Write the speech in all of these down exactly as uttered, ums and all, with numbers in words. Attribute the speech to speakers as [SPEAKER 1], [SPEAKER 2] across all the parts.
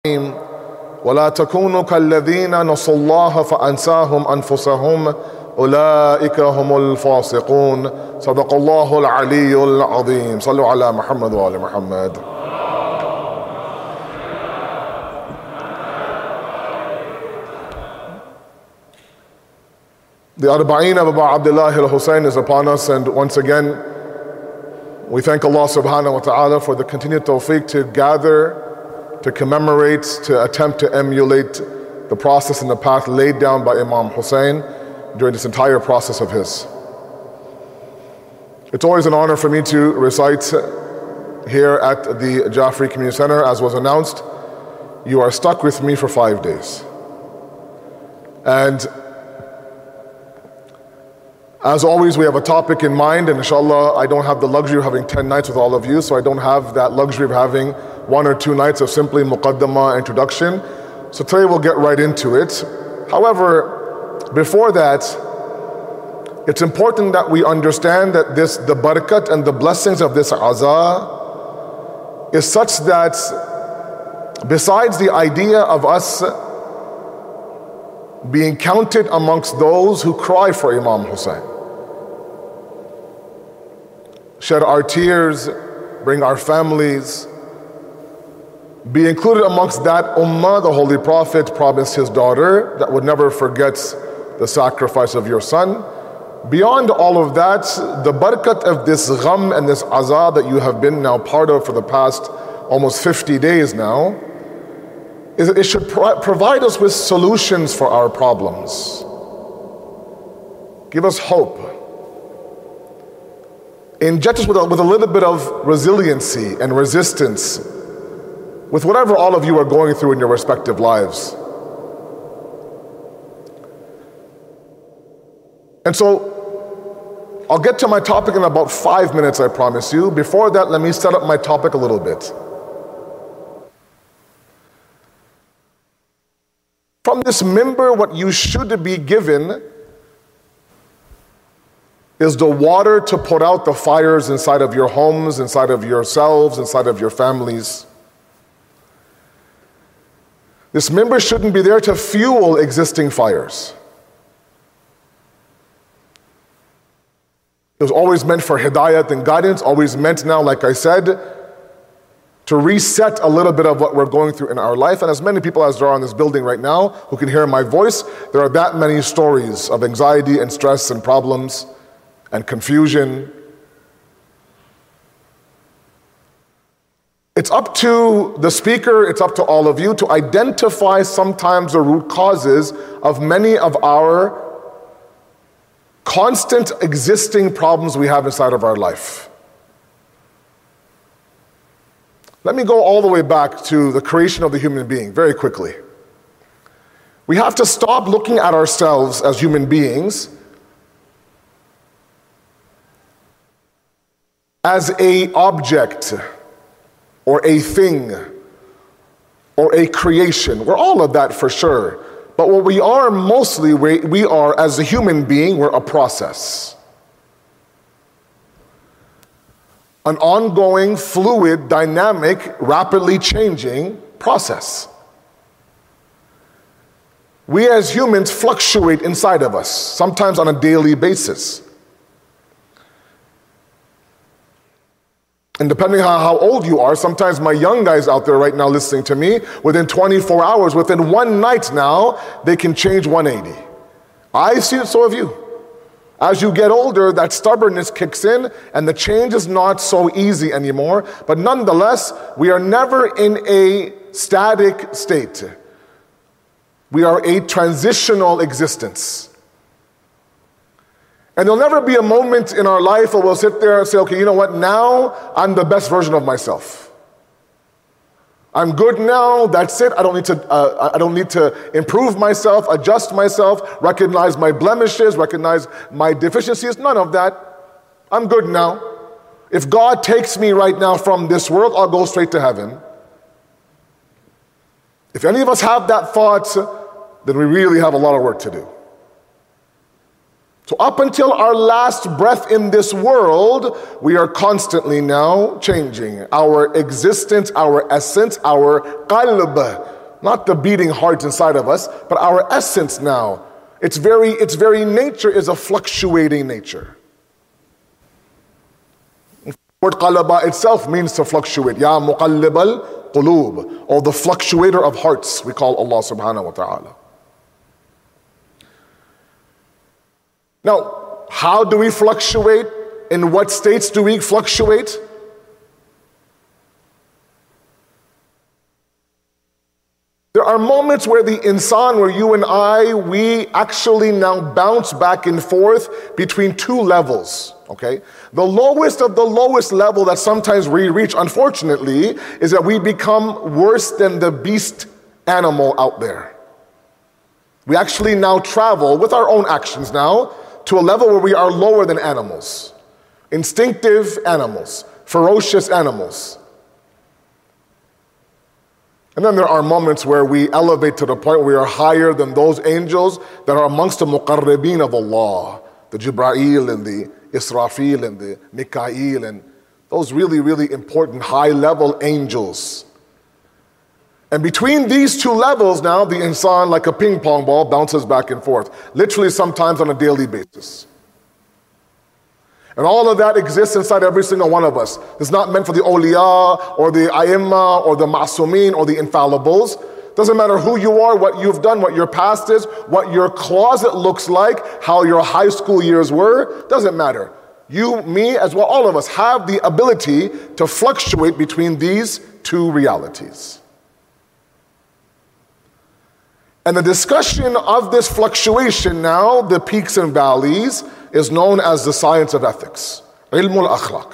[SPEAKER 1] ولا تكونوا كالذين نسوا الله فأنساهم أنفسهم أولئك هم الفاسقون صدق الله العلي العظيم صلوا على محمد وآل محمد. The Arba'een of Abu Abdullah al-Hussein is upon us, and once again we thank Allah subhanahu wa ta'ala for the continued tawfiq to gather, to commemorate, to attempt to emulate the process and the path laid down by Imam Hussein during this entire process of his. It's always an honor for me to recite here at the Jafri Community Center. As was announced, you are stuck with me for five days. And as always, we have a topic in mind, and inshallah, I don't have the luxury of having ten nights with all of you, so I don't have that luxury of having one or two nights of simply muqaddamah, introduction. So today we'll get right into it. However, before that, it's important that we understand that this, the barakat and the blessings of this aza is such that besides the idea of us being counted amongst those who cry for Imam Hussein, shed our tears, bring our families, be included amongst that ummah, the Holy Prophet promised his daughter that would never forget the sacrifice of your son. Beyond all of that, the barakat of this gham and this azab that you have been now part of for the past almost fifty days now, is that it should pro- provide us with solutions for our problems. Give us hope. Inject us with a, with a little bit of resiliency and resistance with whatever all of you are going through in your respective lives. And so, I'll get to my topic in about five minutes, I promise you. Before that, let me set up my topic a little bit. From this mimbar, what you should be given is the water to put out the fires inside of your homes, inside of yourselves, inside of your families. This mimbar shouldn't be there to fuel existing fires. It was always meant for hidayat and guidance, always meant now, like I said, to reset a little bit of what we're going through in our life. And as many people as there are in this building right now who can hear my voice, there are that many stories of anxiety and stress and problems and confusion. It's up to the speaker, it's up to all of you to identify sometimes the root causes of many of our constant existing problems we have inside of our life. Let me go all the way back to the creation of the human being very quickly. We have to stop looking at ourselves as human beings as an object or a thing or a creation. We're all of that for sure. But what we are mostly, we, we are as a human being, we're a process. An ongoing, fluid, dynamic, rapidly changing process. We as humans fluctuate inside of us, sometimes on a daily basis. And depending on how old you are, sometimes my young guys out there right now listening to me, within twenty-four hours, within one night now, they can change one eighty. I've seen it, so have you. As you get older, that stubbornness kicks in and the change is not so easy anymore. But nonetheless, we are never in a static state. We are a transitional existence. And there'll never be a moment in our life where we'll sit there and say, okay, you know what, now I'm the best version of myself. I'm good now, that's it. I don't need to, uh, I don't need to improve myself, adjust myself, recognize my blemishes, recognize my deficiencies, none of that. I'm good now. If God takes me right now from this world, I'll go straight to heaven. If any of us have that thought, then we really have a lot of work to do. So up until our last breath in this world, we are constantly now changing. Our existence, our essence, our qalb, not the beating heart inside of us, but our essence now. Its very, its very nature is a fluctuating nature. The word qalaba itself means to fluctuate. Ya muqallib al-qulub, or the fluctuator of hearts, we call Allah subhanahu wa ta'ala. Now, how do we fluctuate? In what states do we fluctuate? There are moments where the insan, where you and I, we actually now bounce back and forth between two levels, okay? The lowest of the lowest level that sometimes we reach, unfortunately, is that we become worse than the beast animal out there. We actually now travel with our own actions now to a level where we are lower than animals, instinctive animals, ferocious animals. And then there are moments where we elevate to the point where we are higher than those angels that are amongst the muqarrabeen of Allah, the Jibra'il and the Israfil and the Mikail and those really, really important high-level angels. And between these two levels now, the insan, like a ping pong ball, bounces back and forth, literally sometimes on a daily basis. And all of that exists inside every single one of us. It's not meant for the awliya or the a'imma or the ma'sumin or the infallibles. Doesn't matter who you are, what you've done, what your past is, what your closet looks like, how your high school years were. Doesn't matter. You, me, as well, all of us have the ability to fluctuate between these two realities. And the discussion of this fluctuation now, the peaks and valleys, is known as the science of ethics, ilm al-akhlaq.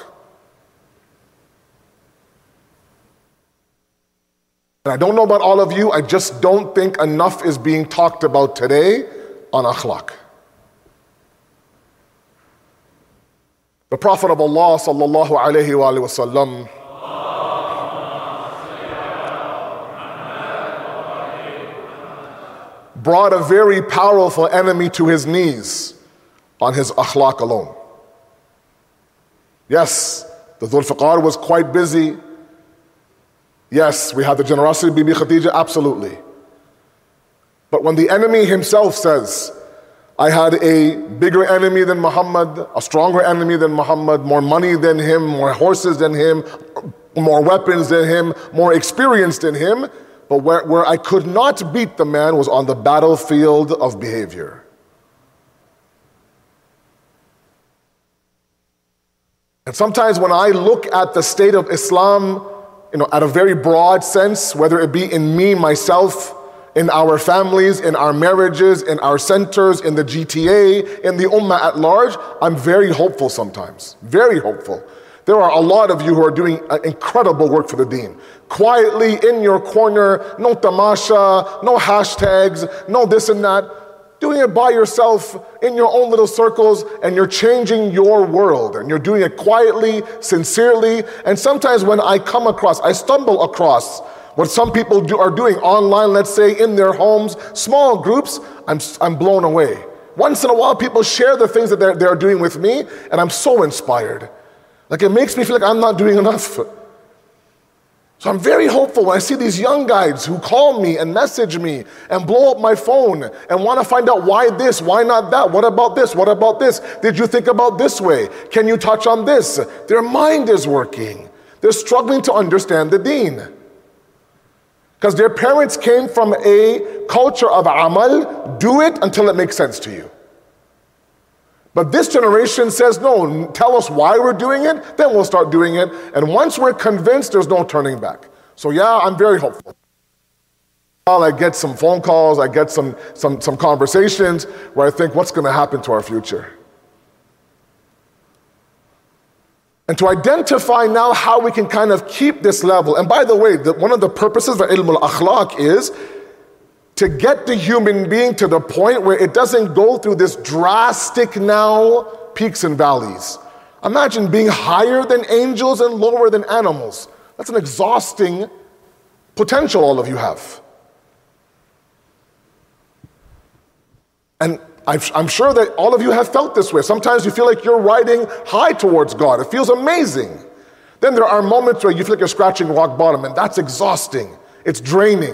[SPEAKER 1] And I don't know about all of you, I just don't think enough is being talked about today on akhlaq. The Prophet of Allah sallallahu alayhi wa sallam brought a very powerful enemy to his knees on his akhlaq alone. Yes, the Dhul Fiqar was quite busy. Yes, we have the generosity of Bibi Khadija, absolutely. But when the enemy himself says, I had a bigger enemy than Muhammad, a stronger enemy than Muhammad, more money than him, more horses than him, more weapons than him, more experience than him, but where, where I could not beat the man was on the battlefield of behavior. And sometimes when I look at the state of Islam, you know, at a very broad sense, whether it be in me, myself, in our families, in our marriages, in our centers, in the G T A, in the ummah at large, I'm very hopeful sometimes, very hopeful. There are a lot of you who are doing incredible work for the deen. Quietly in your corner, no tamasha, no hashtags, no this and that. Doing it by yourself in your own little circles, and you're changing your world. And you're doing it quietly, sincerely. And sometimes when I come across, I stumble across what some people do, are doing online, let's say in their homes, small groups, I'm, I'm blown away. Once in a while, people share the things that they're, they're doing with me, and I'm so inspired. Like it makes me feel like I'm not doing enough. So I'm very hopeful when I see these young guys who call me and message me and blow up my phone and want to find out why this, why not that, what about this, what about this, did you think about this way, can you touch on this? Their mind is working. They're struggling to understand the deen. Because their parents came from a culture of amal, do it until it makes sense to you. But this generation says, no, tell us why we're doing it, then we'll start doing it. And once we're convinced, there's no turning back. So yeah, I'm very hopeful. I get some phone calls, I get some, some, some conversations where I think, what's going to happen to our future? And to identify now how we can kind of keep this level. And by the way, the, one of the purposes of ilm al-akhlaq is to get the human being to the point where it doesn't go through this drastic now peaks and valleys. Imagine being higher than angels and lower than animals. That's an exhausting potential all of you have. And I'm sure that all of you have felt this way. Sometimes you feel like you're riding high towards God. It feels amazing. Then there are moments where you feel like you're scratching rock bottom, and that's exhausting. It's draining.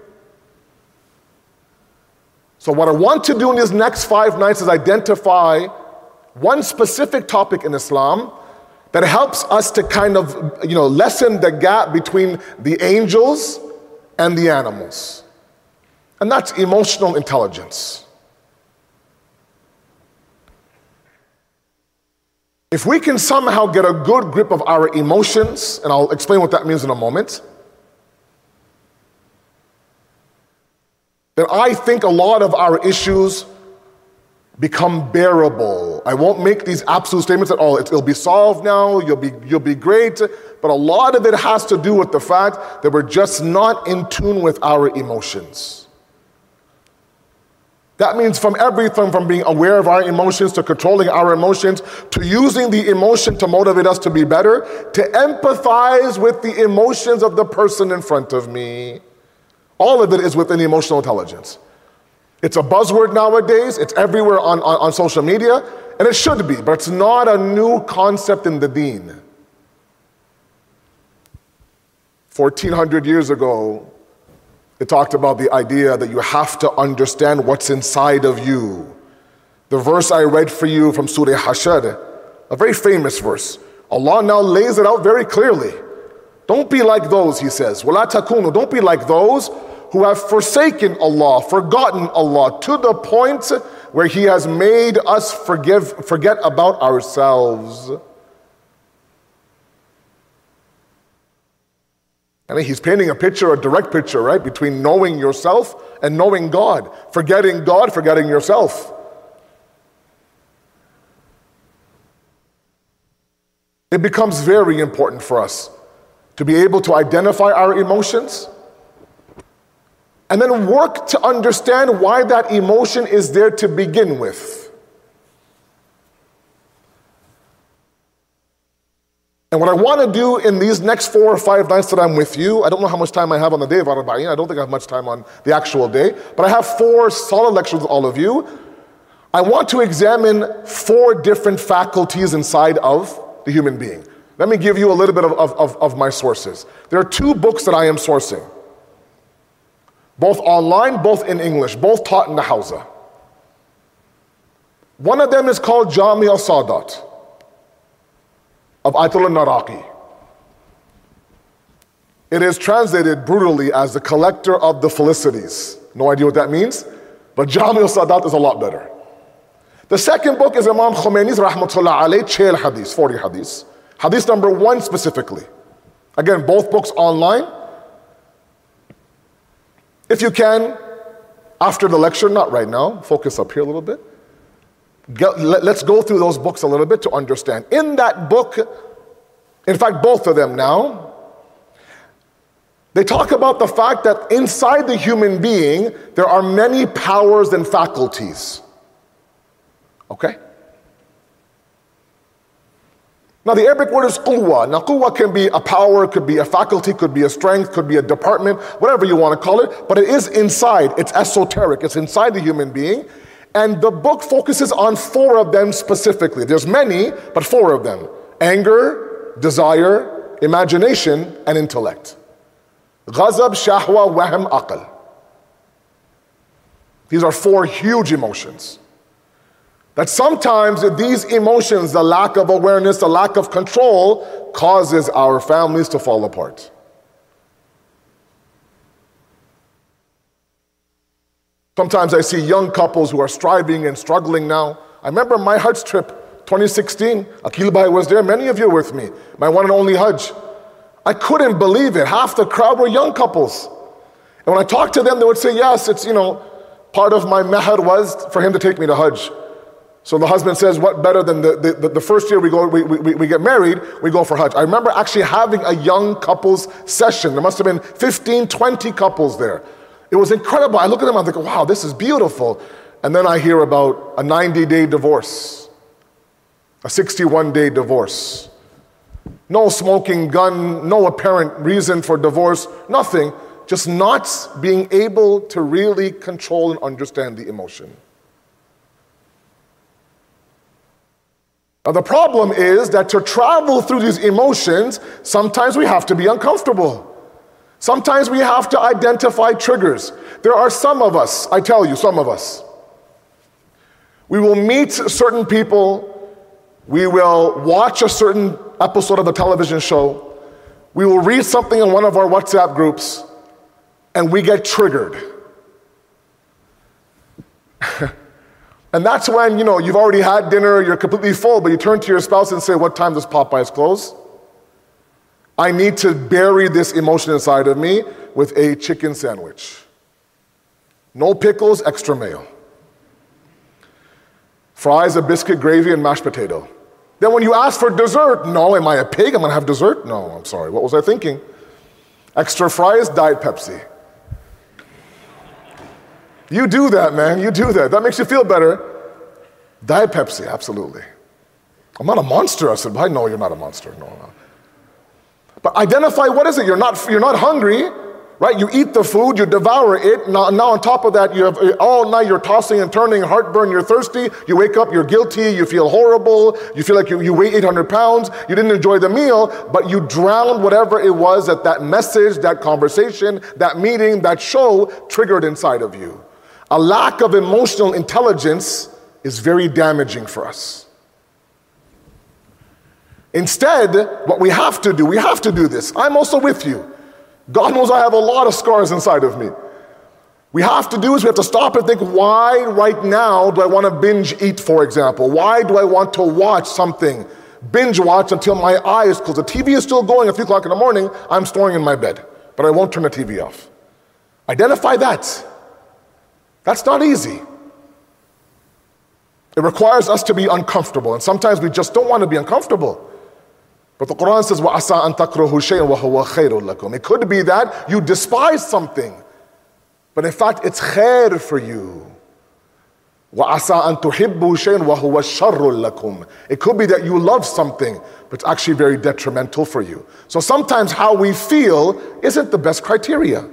[SPEAKER 1] So what I want to do in these next five nights is identify one specific topic in Islam that helps us to kind of, you know, lessen the gap between the angels and the animals. And that's emotional intelligence. If we can somehow get a good grip of our emotions, and I'll explain what that means in a moment, then I think a lot of our issues become bearable. I won't make these absolute statements at all. It'll be solved now, you'll be, you'll be great, but a lot of it has to do with the fact that we're just not in tune with our emotions. That means from everything from being aware of our emotions to controlling our emotions to using the emotion to motivate us to be better, to empathize with the emotions of the person in front of me. All of it is within emotional intelligence. It's a buzzword nowadays, it's everywhere on, on, on social media, and it should be, but it's not a new concept in the deen. fourteen hundred years ago, it talked about the idea that you have to understand what's inside of you. The verse I read for you from Surah Hashr, a very famous verse, Allah now lays it out very clearly. Don't be like those, he says. وَلَا تَكُونُوا, don't be like those who have forsaken Allah, forgotten Allah, to the point where He has made us forgive, forget about ourselves. And he's painting a picture, a direct picture, right, between knowing yourself and knowing God. Forgetting God, forgetting yourself. It becomes very important for us to be able to identify our emotions and then work to understand why that emotion is there to begin with. And what I want to do in these next four or five nights that I'm with you, I don't know how much time I have on the day of Arba'in, I don't think I have much time on the actual day, but I have four solid lectures with all of you. I want to examine four different faculties inside of the human being. Let me give you a little bit of, of, of my sources. There are two books that I am sourcing, both online, both in English, both taught in the Hawza. One of them is called Jami al-Sadat of Ayatollah Naraqi. It is translated brutally as the collector of the felicities. No idea what that means, but Jami al-Sadat is a lot better. The second book is Imam Khomeini's Rahmatullah Alayh, Chel Hadith, forty Hadiths. Hadith number one specifically. Again, both books online. If you can, after the lecture, not right now, focus up here a little bit. Get, let, let's go through those books a little bit to understand. In that book, in fact, both of them now, they talk about the fact that inside the human being, there are many powers and faculties. Okay? Now the Arabic word is quwwa. Now quwwa can be a power, could be a faculty, could be a strength, could be a department, whatever you want to call it, but it is inside, it's esoteric, it's inside the human being. And the book focuses on four of them specifically. There's many, but four of them. Anger, desire, imagination, and intellect. Ghazab, shahwa, wahm, aql. These are four huge emotions. That sometimes these emotions, the lack of awareness, the lack of control, causes our families to fall apart. Sometimes I see young couples who are striving and struggling now. I remember my Hajj trip, twenty sixteen, Akil Bhai was there, many of you were with me, my one and only Hajj. I couldn't believe it, half the crowd were young couples. And when I talked to them, they would say, yes, it's, you know, part of my mahar was for him to take me to Hajj. So the husband says, what better than the, the, the first year we go, we, we, we get married, we go for Hajj. I remember actually having a young couples session. There must have been fifteen, twenty couples there. It was incredible. I look at them, I'm like, wow, this is beautiful. And then I hear about a ninety-day divorce, a sixty-one day divorce. No smoking gun, no apparent reason for divorce, nothing. Just not being able to really control and understand the emotion. Now, the problem is that to travel through these emotions, sometimes we have to be uncomfortable. Sometimes we have to identify triggers. There are some of us, I tell you, some of us, we will meet certain people, we will watch a certain episode of a television show, we will read something in one of our WhatsApp groups, and we get triggered. And that's when, you know, you've already had dinner, you're completely full, but you turn to your spouse and say, what time does Popeyes close? I need to bury this emotion inside of me with a chicken sandwich. No pickles, extra mayo. Fries, a biscuit, gravy, and mashed potato. Then when you ask for dessert, no, am I a pig? I'm gonna have dessert? No, I'm sorry, what was I thinking? Extra fries, Diet Pepsi. You do that, man, you do that. That makes you feel better. Diet Pepsi, absolutely. I'm not a monster. I said, I know you're not a monster, no, no. But identify, what is it? You're not, you're not hungry, right? You eat the food, you devour it. Now, now on top of that, you have all night you're tossing and turning, heartburn, you're thirsty. You wake up, you're guilty, you feel horrible. You feel like you, you weigh eight hundred pounds. You didn't enjoy the meal, but you drowned whatever it was that that message, that conversation, that meeting, that show triggered inside of you. A lack of emotional intelligence is very damaging for us. Instead, what we have to do, we have to do this. I'm also with you. God knows I have a lot of scars inside of me. We have to do is we have to stop and think, why right now do I want to binge eat, for example? Why do I want to watch something, binge watch until my eyes close? The T V is still going at three o'clock in the morning, I'm snoring in my bed, but I won't turn the T V off. Identify that. That's not easy. It requires us to be uncomfortable, and sometimes we just don't want to be uncomfortable. But the Quran says, وَعَسَىٰ أَن تَكْرَهُ شَيْءًا وَهُوَ خَيْرٌ لَكُمْ. It could be that you despise something, but in fact it's khair for you. وَعَسَىٰ أَن تُحِبُّوا شَيْءًا وَهُوَ شَرٌ لَكُمْ. It could be that you love something, but it's actually very detrimental for you. So sometimes how we feel isn't the best criteria.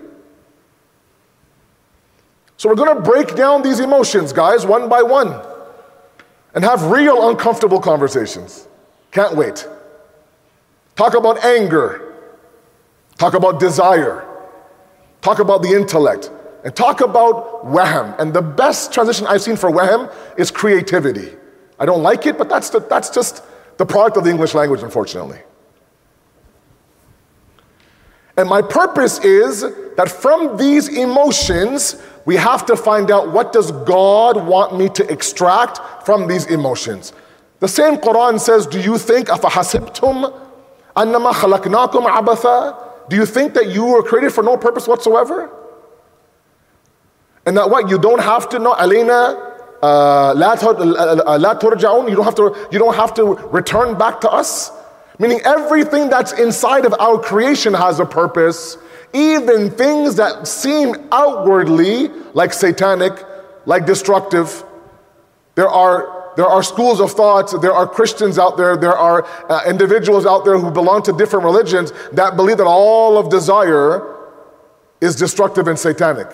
[SPEAKER 1] So we're going to break down these emotions, guys, one by one, and have real uncomfortable conversations. Can't wait. Talk about anger. Talk about desire. Talk about the intellect. And talk about wahm. And the best transition I've seen for wahm is creativity. I don't like it, but that's, the, that's just the product of the English language, unfortunately. And my purpose is that from these emotions, we have to find out, what does God want me to extract from these emotions? The same Quran says, do you think, أَفَحَسِبْتُمْ أَنَّمَا خَلَقْنَاكُمْ عَبَثًا? Do you think that you were created for no purpose whatsoever? And that what, you don't have to know, عَلَيْنَا لَا تُرْجَعُونَ, you don't have to, you don't have to return back to us? Meaning everything that's inside of our creation has a purpose. Even things that seem outwardly like satanic, like destructive. There are, there are schools of thought, there are Christians out there, there are uh, individuals out there who belong to different religions that believe that all of desire is destructive and satanic.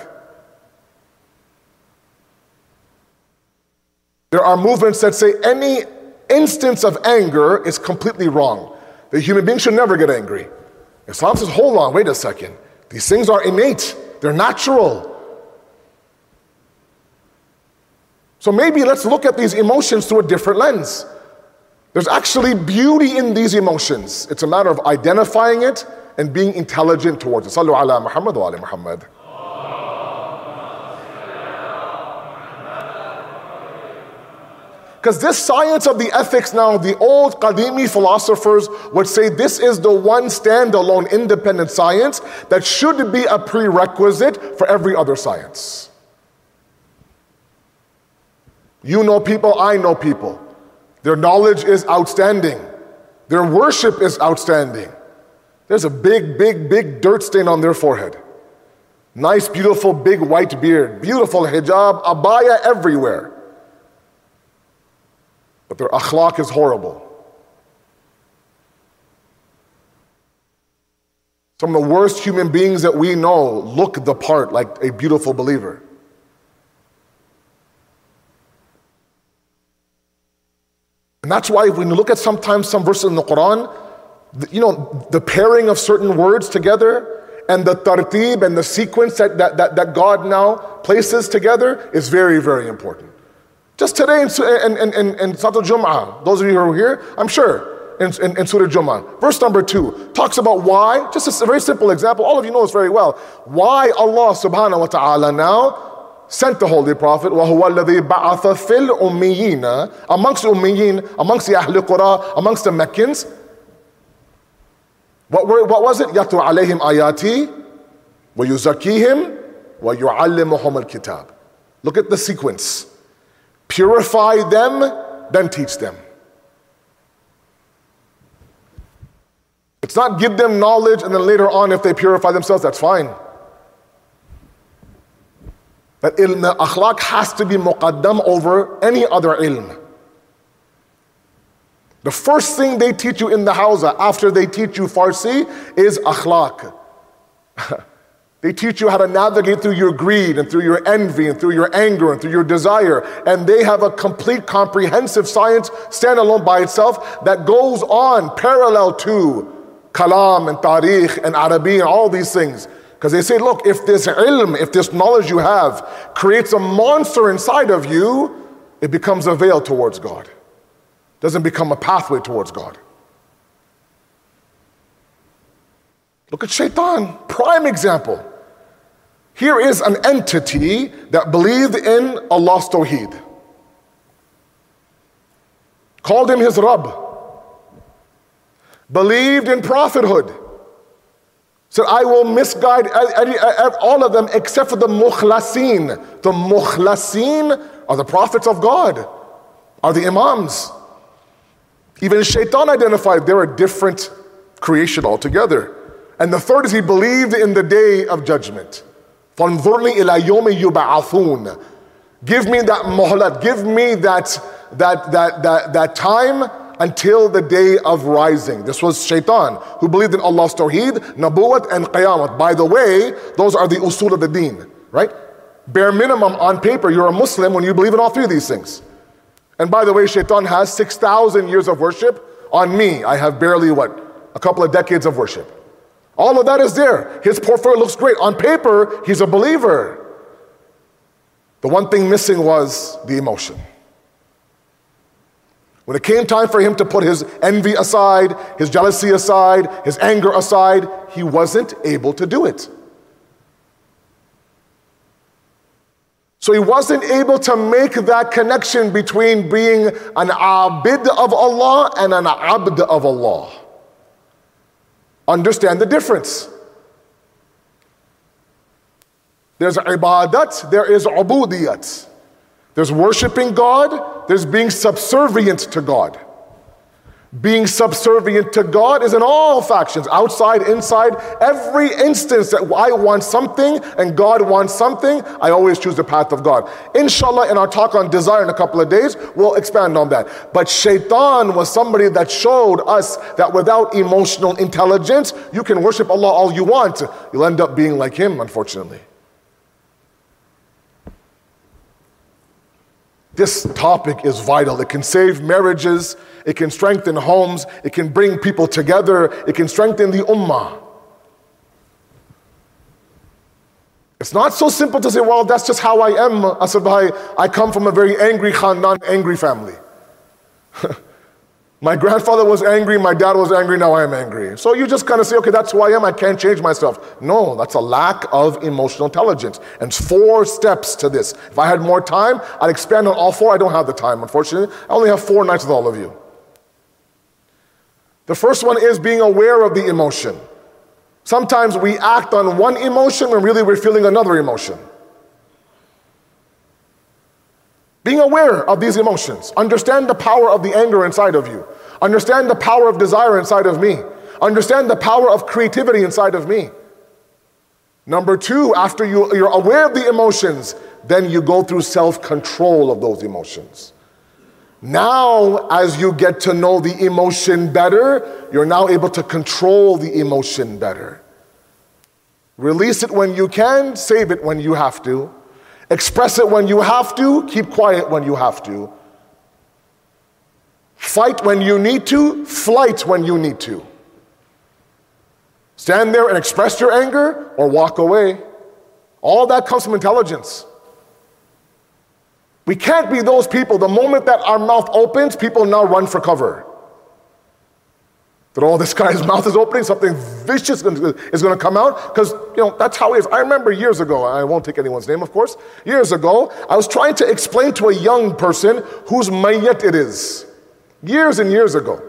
[SPEAKER 1] There are movements that say any instance of anger is completely wrong. The human being should never get angry. Islam says, hold on, wait a second. These things are innate, they're natural. So maybe let's look at these emotions through a different lens. There's actually beauty in these emotions. It's a matter of identifying it and being intelligent towards it. Sallu ala Muhammad wa ala Muhammad. Because this science of the ethics now, the old Qadimi philosophers would say this is the one standalone independent science that should be a prerequisite for every other science. You know people, I know people. Their knowledge is outstanding. Their worship is outstanding. There's a big, big, big dirt stain on their forehead. Nice, beautiful, big white beard. Beautiful hijab, abaya everywhere. But their akhlaq is horrible. Some of the worst human beings that we know look the part like a beautiful believer. And that's why when you look at sometimes some verses in the Quran, you know, the pairing of certain words together and the tartib and the sequence that, that, that, that God now places together is very, very important. Just today in, in, in, in Surah Al-Jum'ah, those of you who are here, I'm sure, in, in, in Surah Al-Jum'ah, verse number two, talks about why, just a very simple example, all of you know this very well, why Allah subhanahu wa ta'ala now sent the Holy Prophet, وَهُوَ الَّذِي بَعَثَ فِي الْأُمِّيِّينَ, amongst the Ummiyin, amongst the Ahl Qura, amongst the Meccans. What, were, what was it? يَتْلُو عَلَيْهِمْ آيَاتِي وَيُزَكِّيهِمْ وَيُعَلِّمُهُمُ الْكِتَابِ. Look at the sequence. Purify them, then teach them. It's not give them knowledge and then later on if they purify themselves, that's fine. But ilm akhlaq has to be muqaddam over any other ilm. The first thing they teach you in the hawza after they teach you Farsi is akhlaq. They teach you how to navigate through your greed and through your envy and through your anger and through your desire. And they have a complete comprehensive science standalone by itself that goes on parallel to kalam and tariq and Arabi and all these things. Because they say, look, if this ilm, if this knowledge you have creates a monster inside of you, it becomes a veil towards God. Doesn't become a pathway towards God. Look at shaitan, prime example. Here is an entity that believed in Allah's Tawheed. Called him his Rabb. Believed in prophethood. Said, I will misguide all of them except for the mukhlasin. The mukhlasin are the prophets of God, are the imams. Even shaitan identified they're a different creation altogether. And the third is he believed in the day of judgment. فَانْظُرْنِي إِلَى يَوْمِ يُبْعَثُونَ. Give me that muhlat, give me that, that, that, that, that time until the day of rising. This was shaitan, who believed in Allah's Tawheed, Nabuwat, and Qiyamah. By the way, those are the usul of the deen, right? Bare minimum on paper, you're a Muslim when you believe in all three of these things. And by the way, shaitan has six thousand years of worship. On me, I have barely, what, a couple of decades of worship. All of that is there. His portfolio looks great. On paper, he's a believer. The one thing missing was the emotion. When it came time for him to put his envy aside, his jealousy aside, his anger aside, he wasn't able to do it. So he wasn't able to make that connection between being an abid of Allah and an abd of Allah. Understand the difference. There's ibadat, there is ubudiyat. There's worshiping God, there's being subservient to God. Being subservient to God is in all factions, outside, inside. Every instance that I want something and God wants something, I always choose the path of God. Inshallah, in our talk on desire in a couple of days, we'll expand on that. But shaitan was somebody that showed us that without emotional intelligence, you can worship Allah all you want. You'll end up being like him, unfortunately. This topic is vital. It can save marriages, it can strengthen homes, it can bring people together, it can strengthen the ummah. It's not so simple to say, well, that's just how I am, Asad Bhai. I come from a very angry khandan, angry family. My grandfather was angry, my dad was angry, now I am angry. So you just kind of say, okay, that's who I am, I can't change myself. No, that's a lack of emotional intelligence. And it's four steps to this. If I had more time, I'd expand on all four. I don't have the time, unfortunately. I only have four nights with all of you. The first one is being aware of the emotion. Sometimes we act on one emotion when really we're feeling another emotion. Being aware of these emotions. Understand the power of the anger inside of you. Understand the power of desire inside of me. Understand the power of creativity inside of me. Number two, after you, you're aware of the emotions, then you go through self-control of those emotions. Now, as you get to know the emotion better, you're now able to control the emotion better. Release it when you can, save it when you have to. Express it when you have to, keep quiet when you have to. Fight when you need to, flight when you need to. Stand there and express your anger or walk away. All that comes from intelligence. We can't be those people, the moment that our mouth opens, people now run for cover. That, oh, this guy's mouth is opening, something vicious is going to come out, because, you know, that's how it is. I remember years ago, I won't take anyone's name, of course, years ago, I was trying to explain to a young person whose mayyat it is. Years and years ago.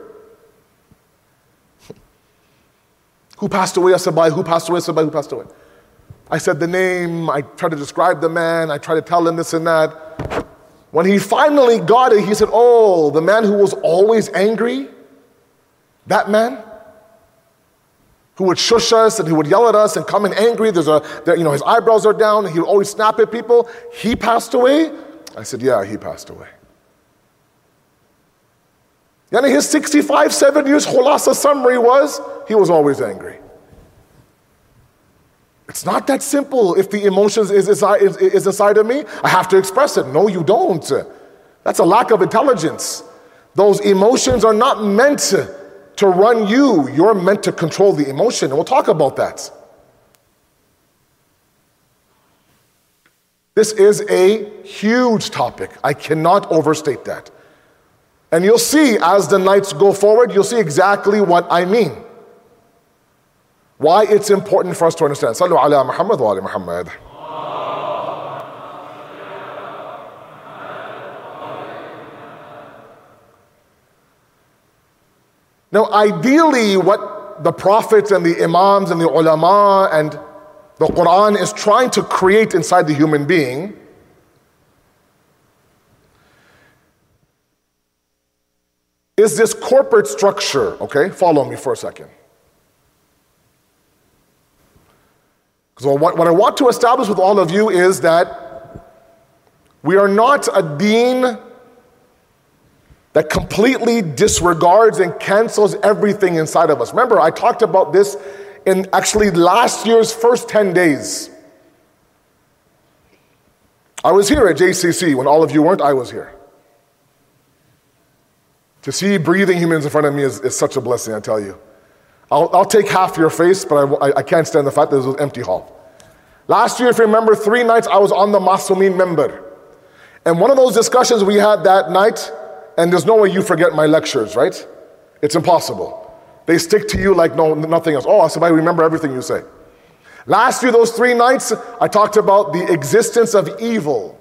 [SPEAKER 1] Who passed away? I said, by who passed away? I said, by who passed away? I said the name, I tried to describe the man, I tried to tell him this and that. When he finally got it, he said, oh, the man who was always angry, that man who would shush us and he would yell at us and come in angry, there's a, there, you know, his eyebrows are down, and he would always snap at people, he passed away? I said, yeah, he passed away. Yani his sixty-five, seven years khulasa summary was, he was always angry. It's not that simple. If the emotions is, is, is inside of me, I have to express it. No, you don't. That's a lack of intelligence. Those emotions are not meant to, to run you. You're meant to control the emotion. And we'll talk about that. This is a huge topic. I cannot overstate that. And you'll see as the nights go forward, you'll see exactly what I mean. Why it's important for us to understand. Sallu ala Muhammad wa ali Muhammad. Now, ideally, what the prophets and the imams and the ulama and the Quran is trying to create inside the human being is this corporate structure, okay? Follow me for a second. So what, what I want to establish with all of you is that we are not a deen that completely disregards and cancels everything inside of us. Remember, I talked about this in actually last year's first ten days. I was here at J C C. When all of you weren't, I was here. To see breathing humans in front of me is, is such a blessing, I tell you. I'll, I'll take half your face, but I, I can't stand the fact that this was an empty hall. Last year, if you remember, three nights I was on the Masumin member. And one of those discussions we had that night, and there's no way you forget my lectures, right? It's impossible. They stick to you like no nothing else. Oh, I said, I remember everything you say. Last year, those three nights, I talked about the existence of evil.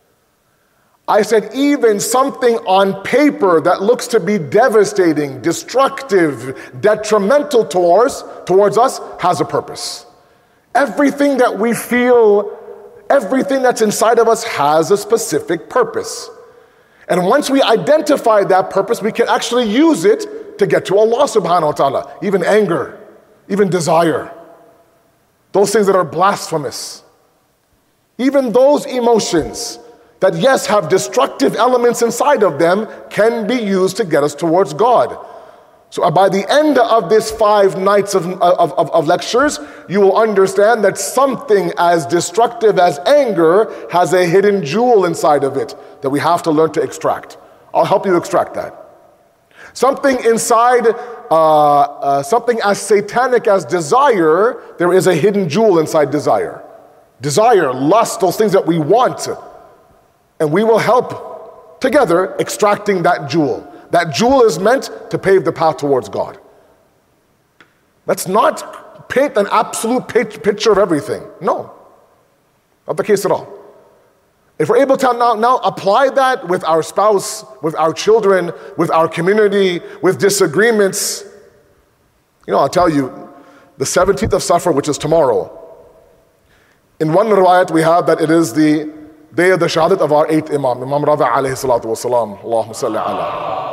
[SPEAKER 1] I said even something on paper that looks to be devastating, destructive, detrimental towards, towards us has a purpose. Everything that we feel, everything that's inside of us has a specific purpose. And once we identify that purpose, we can actually use it to get to Allah subhanahu wa ta'ala. Even anger, even desire, those things that are blasphemous, even those emotions that, yes, have destructive elements inside of them, can be used to get us towards God. So by the end of this five nights of, of, of, of lectures, you will understand that something as destructive as anger has a hidden jewel inside of it that we have to learn to extract. I'll help you extract that. Something inside, uh, uh, something as satanic as desire, there is a hidden jewel inside desire. Desire, lust, those things that we want. And we will help together extracting that jewel. That jewel is meant to pave the path towards God. Let's not paint an absolute picture of everything. No, not the case at all. If we're able to now, now apply that with our spouse, with our children, with our community, with disagreements, you know, I'll tell you, the seventeenth of Safar, which is tomorrow, in one riwayat we have that it is the day of the shahadat of our eighth Imam, Imam Rabi alayhi salatu wa salam. Allahumma salli ala.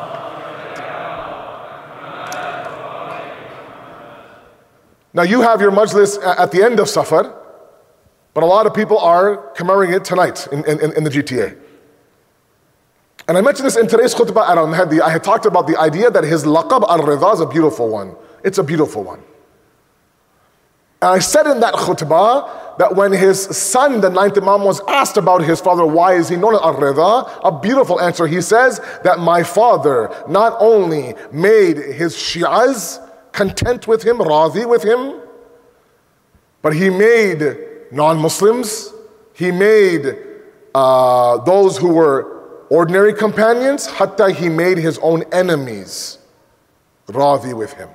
[SPEAKER 1] Now you have your majlis at the end of Safar, but a lot of people are commemorating it tonight in, in, in the G T A. And I mentioned this in today's khutbah at Al-Mahdi. I had talked about the idea that his laqab al-Ridha is a beautiful one. It's a beautiful one. And I said in that khutbah that when his son, the ninth Imam, was asked about his father, why is he known as Ar-Rida? A beautiful answer. He says that my father not only made his Shi'as content with him, radhi with him, but he made non-Muslims, he made uh, those who were ordinary companions, hatta he made his own enemies radhi with him.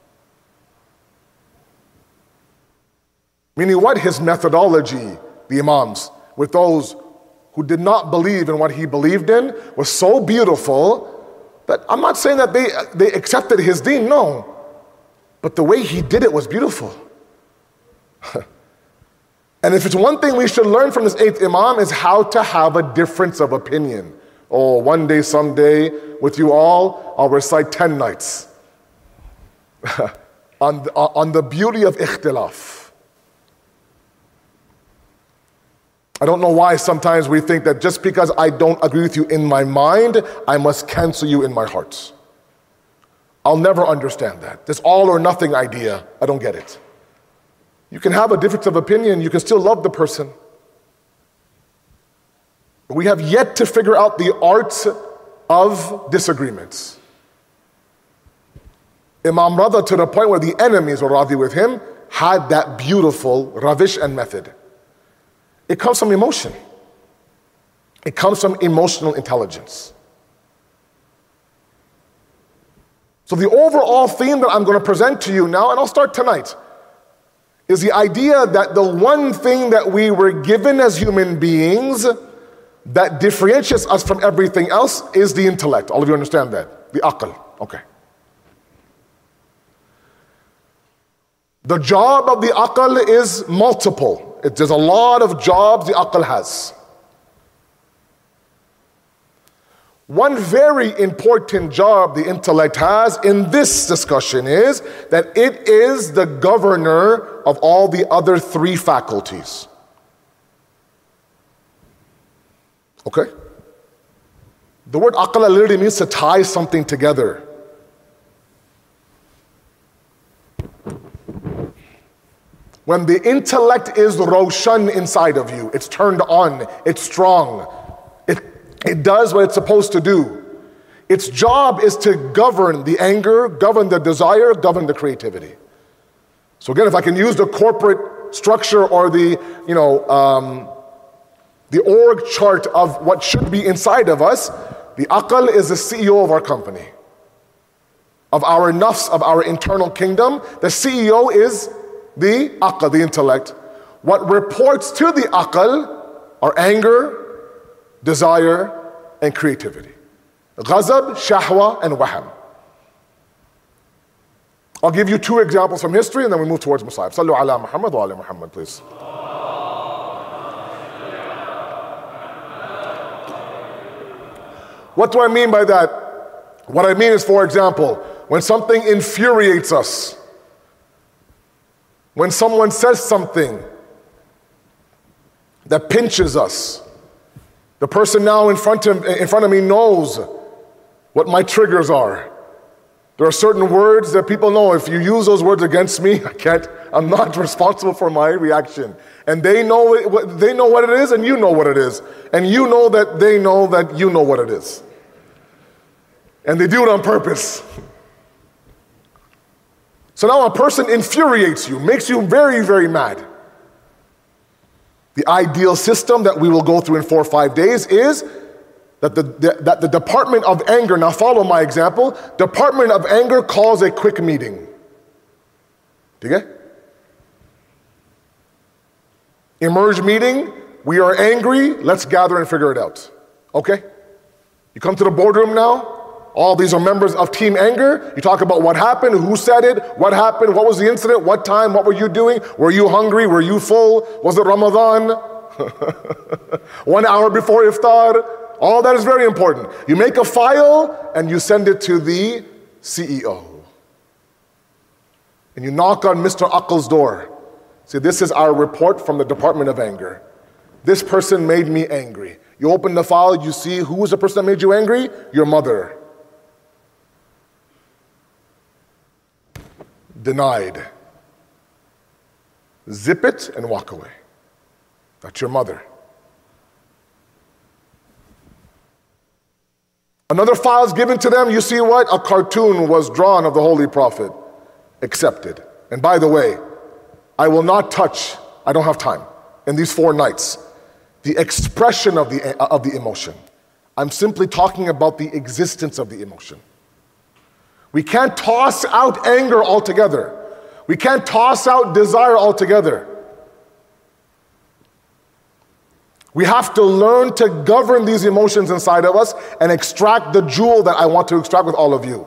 [SPEAKER 1] Meaning what? His methodology, the Imams, with those who did not believe in what he believed in, was so beautiful that I'm not saying that they, they accepted his deen, no. But the way he did it was beautiful. And if it's one thing we should learn from this eighth Imam is how to have a difference of opinion. Oh, one day, someday, with you all, I'll recite ten nights on, the, on the beauty of ikhtilaf. I don't know why sometimes we think that just because I don't agree with you in my mind, I must cancel you in my heart. I'll never understand that. This all or nothing idea, I don't get it. You can have a difference of opinion, you can still love the person. But we have yet to figure out the art of disagreements. Imam Rida, to the point where the enemies were radhi with him, had that beautiful ravish and method. It comes from emotion. It comes from emotional intelligence. So the overall theme that I'm going to present to you now, and I'll start tonight, is the idea that the one thing that we were given as human beings that differentiates us from everything else is the intellect. All of you understand that? The aql. Okay. The job of the aql is multiple. It, there's a lot of jobs the aql has. One very important job the intellect has in this discussion is that it is the governor of all the other three faculties. Okay? The word aqla literally means to tie something together. When the intellect is roshan inside of you, it's turned on, it's strong, it, it does what it's supposed to do. Its job is to govern the anger, govern the desire, govern the creativity. So again, if I can use the corporate structure or the, you know, um, the org chart of what should be inside of us, the aql is the C E O of our company, of our nafs, of our internal kingdom. The C E O is the aql, the intellect. What reports to the aql are anger, desire, and creativity. Ghazab, shahwa, and waham. I'll give you two examples from history and then we move towards Musa'ib. Sallu ala Muhammad wa ala Muhammad, please. What do I mean by that? What I mean is, for example, when something infuriates us, when someone says something that pinches us, the person now in front of, in front of me knows what my triggers are. There are certain words that people know, if you use those words against me, I can't, I'm not responsible for my reaction. And they know it, they know what it is, and you know what it is. And you know that they know that you know what it is. And they do it on purpose. So now a person infuriates you, makes you very, very mad. The ideal system that we will go through in four or five days is that the, the, that the Department of Anger, now follow my example, Department of Anger calls a quick meeting. Okay? Emerge meeting, we are angry, let's gather and figure it out. Okay? You come to the boardroom now, all these are members of Team Anger. You talk about what happened, who said it, what happened, what was the incident, what time, what were you doing? Were you hungry? Were you full? Was it Ramadan? One hour before iftar? All that is very important. You make a file and you send it to the C E O. And you knock on Mister Aql's door. Say, this is our report from the Department of Anger. This person made me angry. You open the file, you see who was the person that made you angry? Your mother. Denied. Zip it and walk away. That's your mother. Another file is given to them. You see what? A cartoon was drawn of the Holy Prophet. Accepted. And by the way, I will not touch, I don't have time, in these four nights, the expression of the, of the emotion. I'm simply talking about the existence of the emotion. We can't toss out anger altogether. We can't toss out desire altogether. We have to learn to govern these emotions inside of us and extract the jewel that I want to extract with all of you.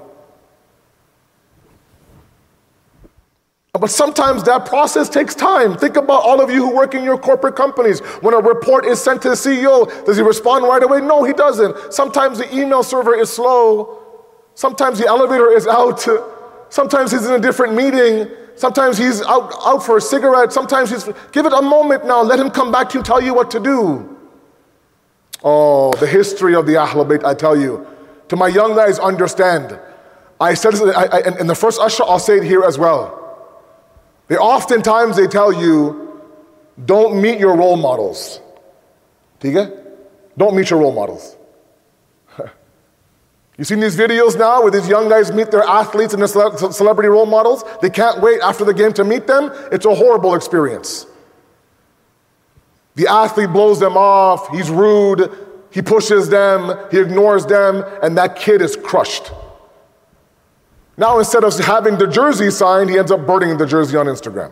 [SPEAKER 1] But sometimes that process takes time. Think about all of you who work in your corporate companies. When a report is sent to the C E O, does he respond right away? No, he doesn't. Sometimes the email server is slow. Sometimes the elevator is out. Sometimes he's in a different meeting. Sometimes he's out, out for a cigarette. Sometimes he's, give it a moment now. Let him come back to you and tell you what to do. Oh, the history of the Ahlul Bayt, I tell you. To my young guys, understand. I said this I, I, in the first Ashra, I'll say it here as well. They oftentimes, they tell you, don't meet your role models. Don't meet your role models. You seen these videos now where these young guys meet their athletes and their celebrity role models? They can't wait after the game to meet them. It's a horrible experience. The athlete blows them off, he's rude, he pushes them, he ignores them, and that kid is crushed. Now instead of having the jersey signed, he ends up burning the jersey on Instagram.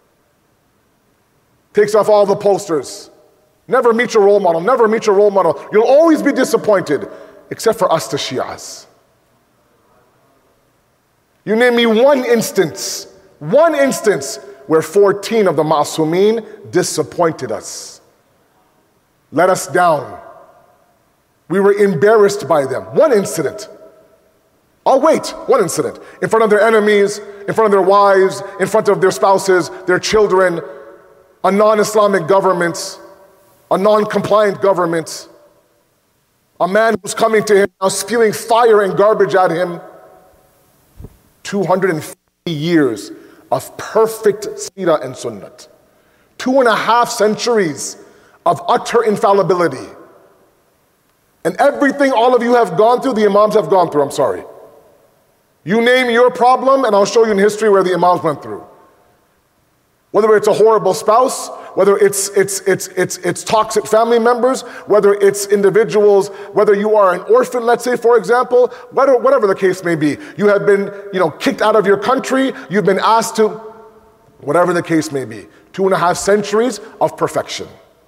[SPEAKER 1] Takes off all the posters. Never meet your role model, never meet your role model. You'll always be disappointed. Except for us, the Shias. You name me one instance, one instance where fourteen of the Ma'sumin disappointed us, let us down. We were embarrassed by them. One incident. I'll wait, one incident. In front of their enemies, in front of their wives, in front of their spouses, their children, a non-Islamic government, a non-compliant government. A man who's coming to him now spewing fire and garbage at him. two hundred fifty years of perfect seerah and sunnat. Two and a half centuries of utter infallibility. And everything all of you have gone through, the Imams have gone through, I'm sorry. You name your problem and I'll show you in history where the Imams went through. Whether it's a horrible spouse, whether it's it's it's it's it's toxic family members, whether it's individuals, whether you are an orphan, let's say, for example, whether, whatever the case may be, you have been, you know, kicked out of your country, you've been asked to, whatever the case may be, two and a half centuries of perfection.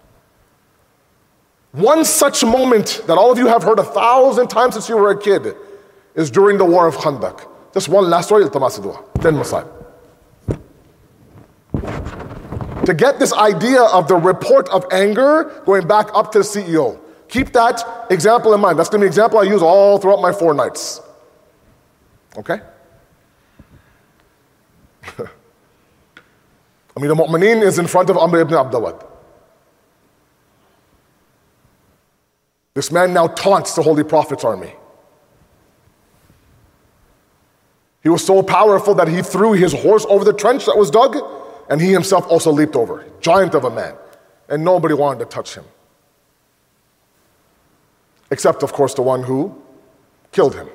[SPEAKER 1] One such moment that all of you have heard a thousand times since you were a kid is during the War of Khandaq. Just one last story, then Masai. To get this idea of the report of anger going back up to the C E O. Keep that example in mind. That's going to be an example I use all throughout my four nights. Okay? Amir al-Mu'mineen is in front of Amr ibn Abdawad. This man now taunts the Holy Prophet's army. He was so powerful that he threw his horse over the trench that was dug, and he himself also leaped over. Giant of a man. And nobody wanted to touch him. Except, of course, the one who killed him.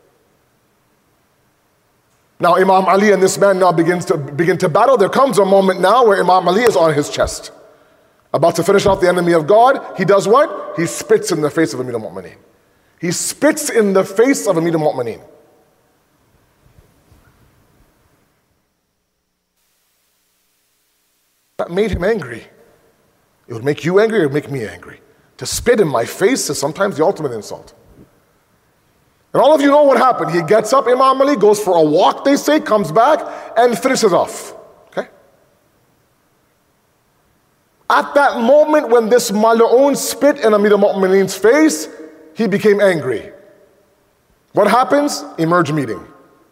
[SPEAKER 1] Now Imam Ali and this man now begins to begin to battle. There comes a moment now where Imam Ali is on his chest. About to finish off the enemy of God. He does what? He spits in the face of Amir al-Mu'mineen. He spits in the face of Amir al-Mu'mineen. That made him angry. It would make you angry, it would make me angry. To spit in my face is sometimes the ultimate insult. And all of you know what happened. He gets up, Imam Ali, goes for a walk, they say, comes back, and finishes off. Okay? At that moment when this mal'oon spit in Amir al-Mu'mineen's face, he became angry. What happens? Emerge meeting.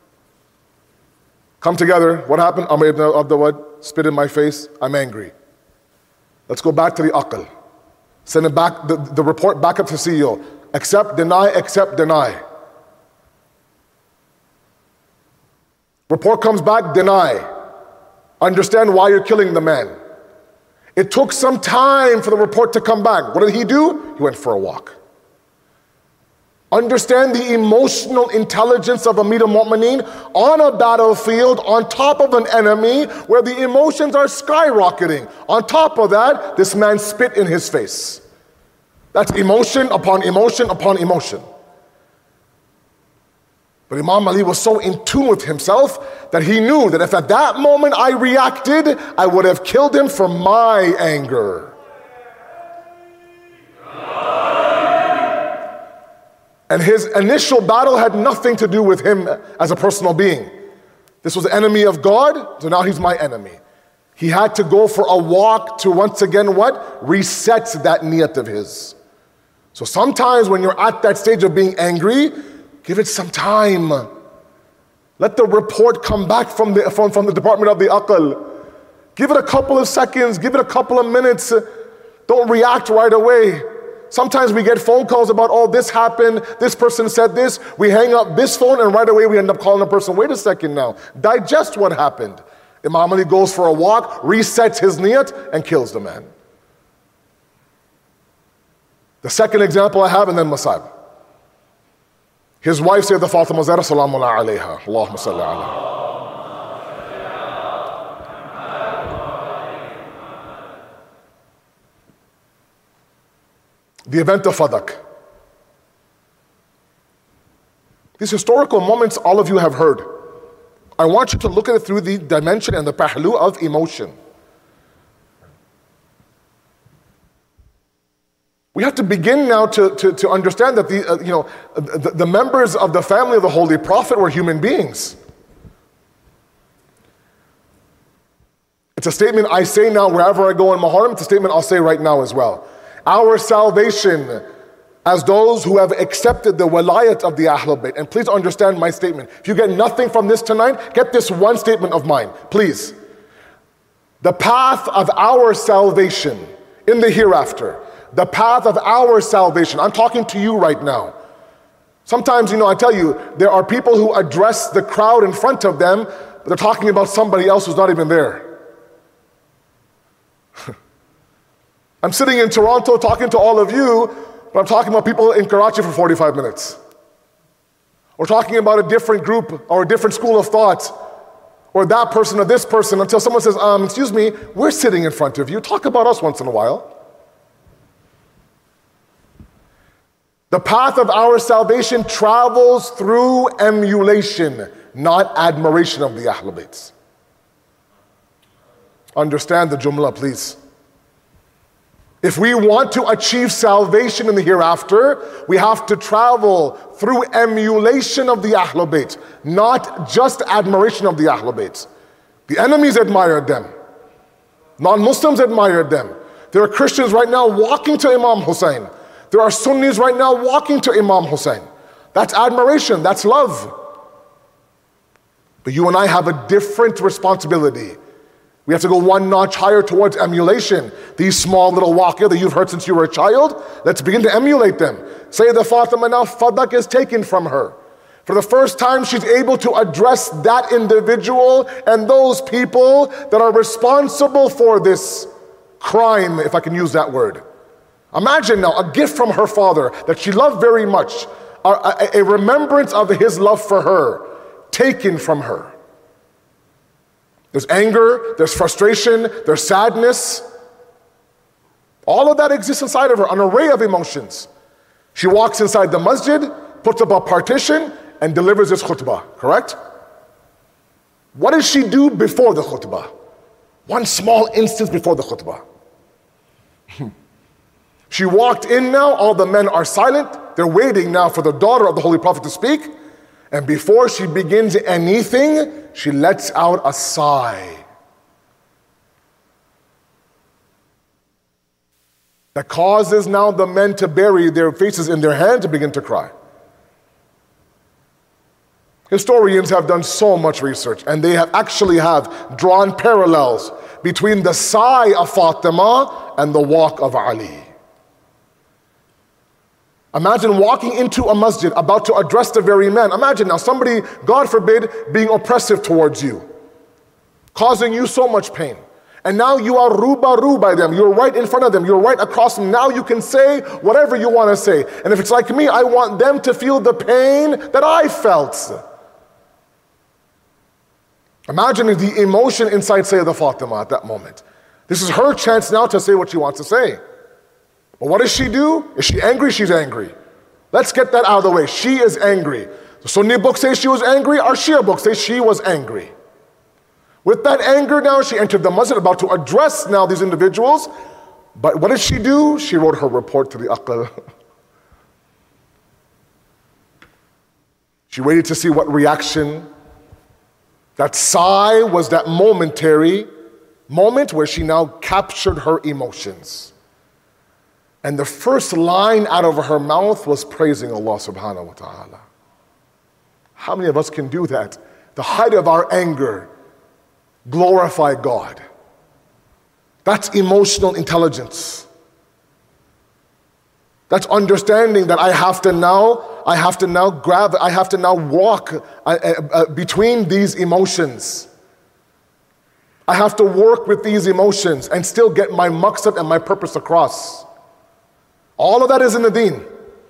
[SPEAKER 1] Come together. What happened? Amr ibn Abdawad, spit in my face. I'm angry. Let's go back to the aql. Send it back, the, the report back up to C E O. Accept, deny, accept, deny. Report comes back, deny. Understand why you're killing the man. It took some time for the report to come back. What did he do? He went for a walk. Understand the emotional intelligence of Amir al-Mu'mineen on a battlefield, on top of an enemy where the emotions are skyrocketing. On top of that, this man spit in his face. That's emotion upon emotion upon emotion. But Imam Ali was so in tune with himself that he knew that if at that moment I reacted, I would have killed him for my anger. And his initial battle had nothing to do with him as a personal being. This was the enemy of God, so now he's my enemy. He had to go for a walk to once again what? Reset that niyat of his. So sometimes when you're at that stage of being angry, give it some time. Let the report come back from the, from, from the Department of the Aql. Give it a couple of seconds, give it a couple of minutes. Don't react right away. Sometimes we get phone calls about, oh, this happened, this person said this. We hang up this phone and right away we end up calling a person, wait a second now, digest what happened. Imam Ali goes for a walk, resets his niyat and kills the man. The second example I have, and then Masab. His wife said, the Fatima Zahra, salamu alayha, Allahumma salli alayha. The event of Fadak. These historical moments all of you have heard. I want you to look at it through the dimension and the pahlu of emotion. We have to begin now to, to, to understand that the, uh, you know, the, the members of the family of the Holy Prophet were human beings. It's a statement I say now wherever I go in Muharram. It's a statement I'll say right now as well. Our salvation as those who have accepted the walayat of the Ahlul Bayt. And please understand my statement. If you get nothing from this tonight, get this one statement of mine, please. The path of our salvation in the hereafter, the path of our salvation. I'm talking to you right now. Sometimes, you know, I tell you, there are people who address the crowd in front of them, but they're talking about somebody else who's not even there. I'm sitting in Toronto talking to all of you, but I'm talking about people in Karachi for forty-five minutes. Or talking about a different group or a different school of thought, or that person or this person, until someone says, um, excuse me, we're sitting in front of you. Talk about us once in a while. The path of our salvation travels through emulation, not admiration of the Ahlul Bayt. Understand the jumla, please. If we want to achieve salvation in the hereafter, we have to travel through emulation of the Ahlul Bayt, not just admiration of the Ahlul Bayt. The enemies admired them. Non-Muslims admired them. There are Christians right now walking to Imam Hussein. There are Sunnis right now walking to Imam Hussein. That's admiration, that's love. But you and I have a different responsibility. We have to go one notch higher towards emulation. These small little waqia that you've heard since you were a child, let's begin to emulate them. Sayyidah Fatima now, Fadak is taken from her. For the first time, she's able to address that individual and those people that are responsible for this crime, if I can use that word. Imagine now a gift from her father that she loved very much, a, a, a remembrance of his love for her, taken from her. There's anger, there's frustration, there's sadness. All of that exists inside of her, an array of emotions. She walks inside the masjid, puts up a partition, and delivers this khutbah, correct? What does she do before the khutbah? One small instance before the khutbah. She walked in now, all the men are silent. They're waiting now for the daughter of the Holy Prophet to speak. And before she begins anything, she lets out a sigh that causes now the men to bury their faces in their hands to begin to cry. Historians have done so much research, and they have actually have drawn parallels between the sigh of Fatima and the walk of Ali. Imagine walking into a masjid about to address the very man. Imagine now somebody, God forbid, being oppressive towards you. causing you so much pain. And now you are rubaru by them. You're right in front of them. You're right across them. Now you can say whatever you want to say. And if it's like me, I want them to feel the pain that I felt. Imagine the emotion inside Sayyidah Fatima at that moment. This is her chance now to say what she wants to say. But what does she do? Is she angry? She's angry. Let's get that out of the way. She is angry. The Sunni book says she was angry. Our Shia book says she was angry. With that anger now, she entered the masjid about to address now these individuals. But what did she do? She wrote her report to the Aql. She waited to see what reaction. That sigh was that momentary moment where she now captured her emotions. And the first line out of her mouth was praising Allah subhanahu wa ta'ala. How many of us can do that? The height of our anger, glorify God. That's emotional intelligence. That's understanding that I have to now, I have to now grab, I have to now walk uh, uh, between these emotions. I have to work with these emotions and still get my maqsad and my purpose across. All of that is in the deen.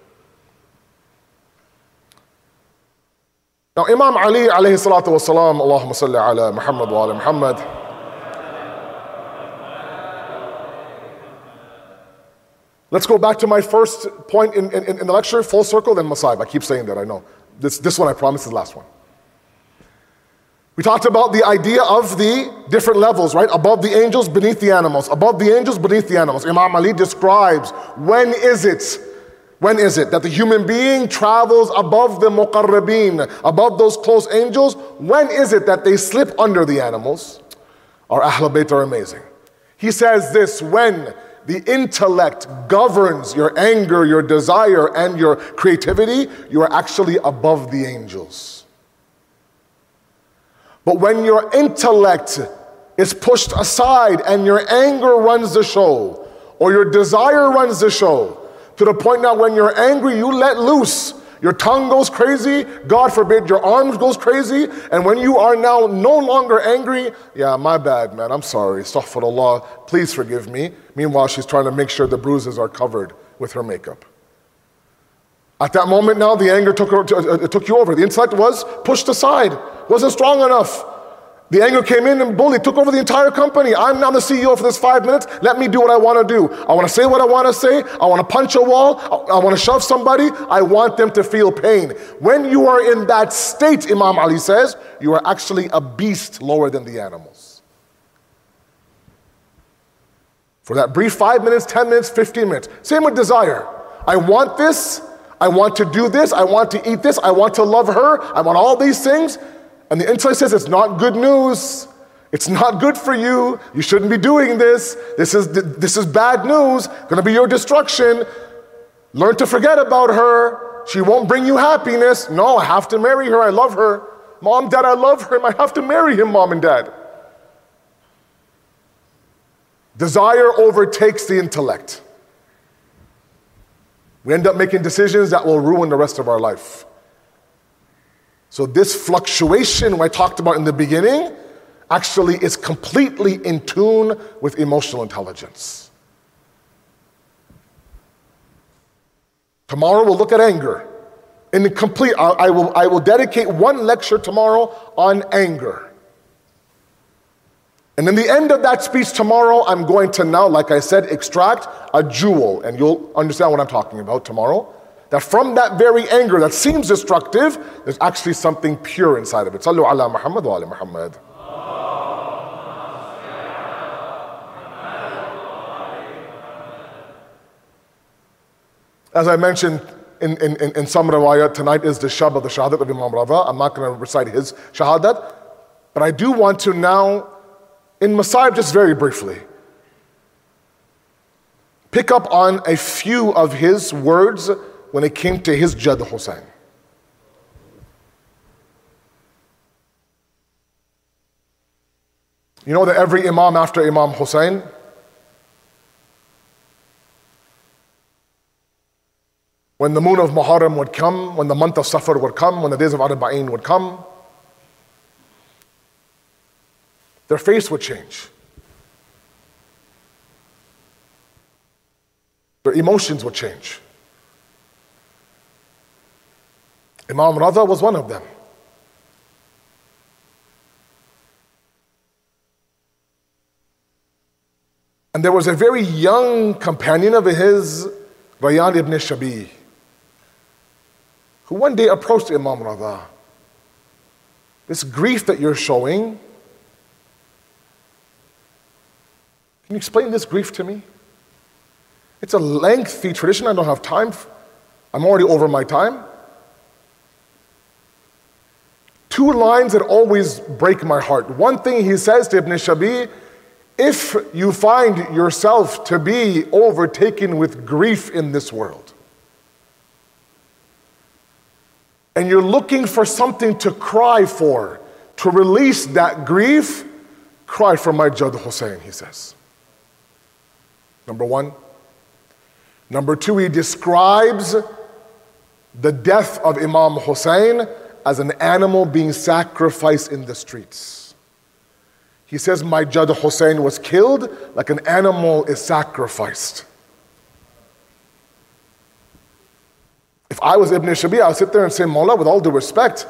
[SPEAKER 1] Now Imam Ali alayhi salatu wasalam, Allahumma salli ala Muhammad wa ala Muhammad. Let's go back to my first point in, in, in the lecture, full circle, then Masaib. I keep saying that, I know. This, this one I promise is the last one. We talked about the idea of the different levels, right? Above the angels, beneath the animals. Above the angels, beneath the animals. Imam Ali describes, when is it, when is it that the human being travels above the muqarrabeen, above those close angels? When is it that they slip under the animals? Our Ahl Bayt are amazing. He says this, when the intellect governs your anger, your desire, and your creativity, you are actually above the angels. But when your intellect is pushed aside and your anger runs the show, or your desire runs the show, to the point now when you're angry, you let loose. Your tongue goes crazy, God forbid, your arms goes crazy, and when you are now no longer angry, yeah, my bad, man, I'm sorry, astaghfirullah, please forgive me. Meanwhile, she's trying to make sure the bruises are covered with her makeup. At that moment now, the anger took, her, uh, took you over. The intellect was pushed aside, wasn't strong enough. The anger came in and bullied, took over the entire company. I'm now the C E O for this five minutes. Let me do what I want to do. I want to say what I want to say. I want to punch a wall. I, I want to shove somebody. I want them to feel pain. When you are in that state, Imam Ali says, you are actually a beast lower than the animals. For that brief five minutes, ten minutes, fifteen minutes. Same with desire. I want this. I want to do this. I want to eat this. I want to love her. I want all these things. And the intellect says it's not good news. It's not good for you. You shouldn't be doing this. This is, this is bad news. Going to be your destruction. Learn to forget about her. She won't bring you happiness. No, I have to marry her. I love her. Mom, Dad, I love him. I have to marry him, Mom and Dad. Desire overtakes the intellect. We end up making decisions that will ruin the rest of our life. So this fluctuation I talked about in the beginning actually is completely in tune with emotional intelligence. Tomorrow we'll look at anger. In the complete, I, I will, I will dedicate one lecture tomorrow on anger. And in the end of that speech tomorrow, I'm going to now, like I said, extract a jewel, and you'll understand what I'm talking about tomorrow. That from that very anger that seems destructive, there's actually something pure inside of it. Sallu ala Muhammad wa ala Muhammad. As I mentioned in, in, in some riwayat, tonight is the shab of the shahadat of Imam Rada. I'm not going to recite his shahadat, but I do want to now, in Masaib just very briefly, pick up on a few of his words when it came to his Jadd Hussain. You know that every Imam after Imam Hussain, when the moon of Muharram would come, when the month of Safar would come, when the days of Arba'een would come, their face would change. Their emotions would change. Imam Rada was one of them. And there was a very young companion of his, Rayyan ibn Shabi, who one day approached Imam Rada. This grief that you're showing, can you explain this grief to me? It's a lengthy tradition. I don't have time. I'm already over my time. Two lines that always break my heart. One thing he says to Ibn Shabi, if you find yourself to be overtaken with grief in this world, and you're looking for something to cry for, to release that grief, cry for my Jad Hussein, he says. Number one. Number two, he describes the death of Imam Hussein as an animal being sacrificed in the streets. He says, my Jad Hussein was killed like an animal is sacrificed. If I was Ibn Shabi, I would sit there and say, Mawla, with all due respect,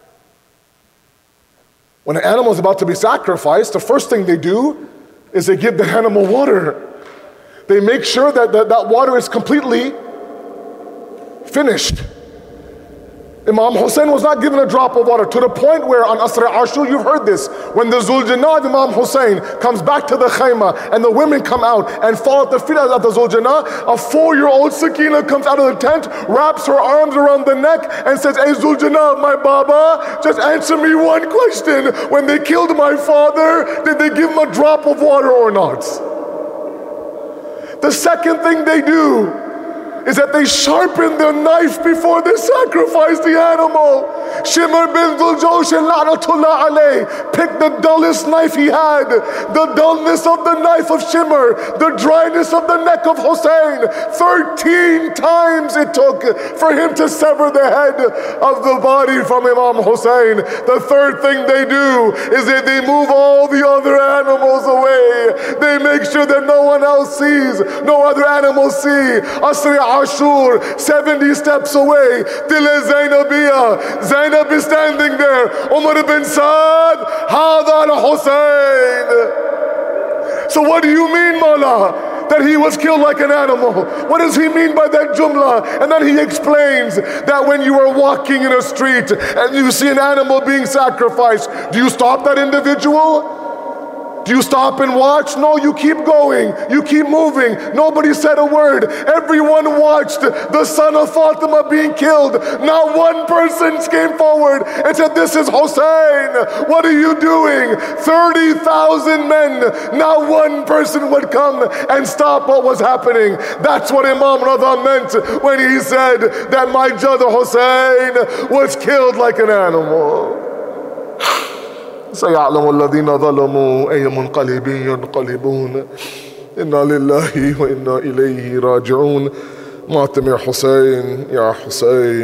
[SPEAKER 1] when an animal is about to be sacrificed, the first thing they do is they give the animal water. They make sure that that, that water is completely finished. Imam Hussein was not given a drop of water, to the point where on Asr Ashur, you've heard this, when the Zuljana of Imam Hussein comes back to the khayma and the women come out and fall at the feet of the Zuljana, a four-year-old Sakina comes out of the tent, wraps her arms around the neck and says, hey Zuljana, my Baba, just answer me one question. When they killed my father, did they give him a drop of water or not? The second thing they do is that they sharpen their knife before they sacrifice the animal. Shimr bin Dhuljawshan la'natullah alayh picked the dullest knife he had. The dullness of the knife of Shimr, the dryness of the neck of Hussein. Thirteen times it took for him to sever the head of the body from Imam Hussein. The third thing they do is that they move all the other animals away. They make sure that no one else sees, no other animals see. Asri Ashur, seventy steps away, Dile Zainabiyah. Zainab is standing there. Umar bin Saad, Hada al-Hussein. So what do you mean, Mawla, that he was killed like an animal? What does he mean by that jumla? And then he explains that when you are walking in a street and you see an animal being sacrificed, do you stop that individual? Do you stop and watch? No, you keep going. You keep moving. Nobody said a word. Everyone watched the son of Fatima being killed. Not one person came forward and said, this is Hussein. What are you doing? thirty thousand men. Not one person would come and stop what was happening. That's what Imam Rada meant when he said that my Jad Hussein was killed like an animal. سيعلم الذين ظلموا أي منقلب ينقلبون إنا لله وإنا إليه راجعون. ماتم يا حسين يا حسين.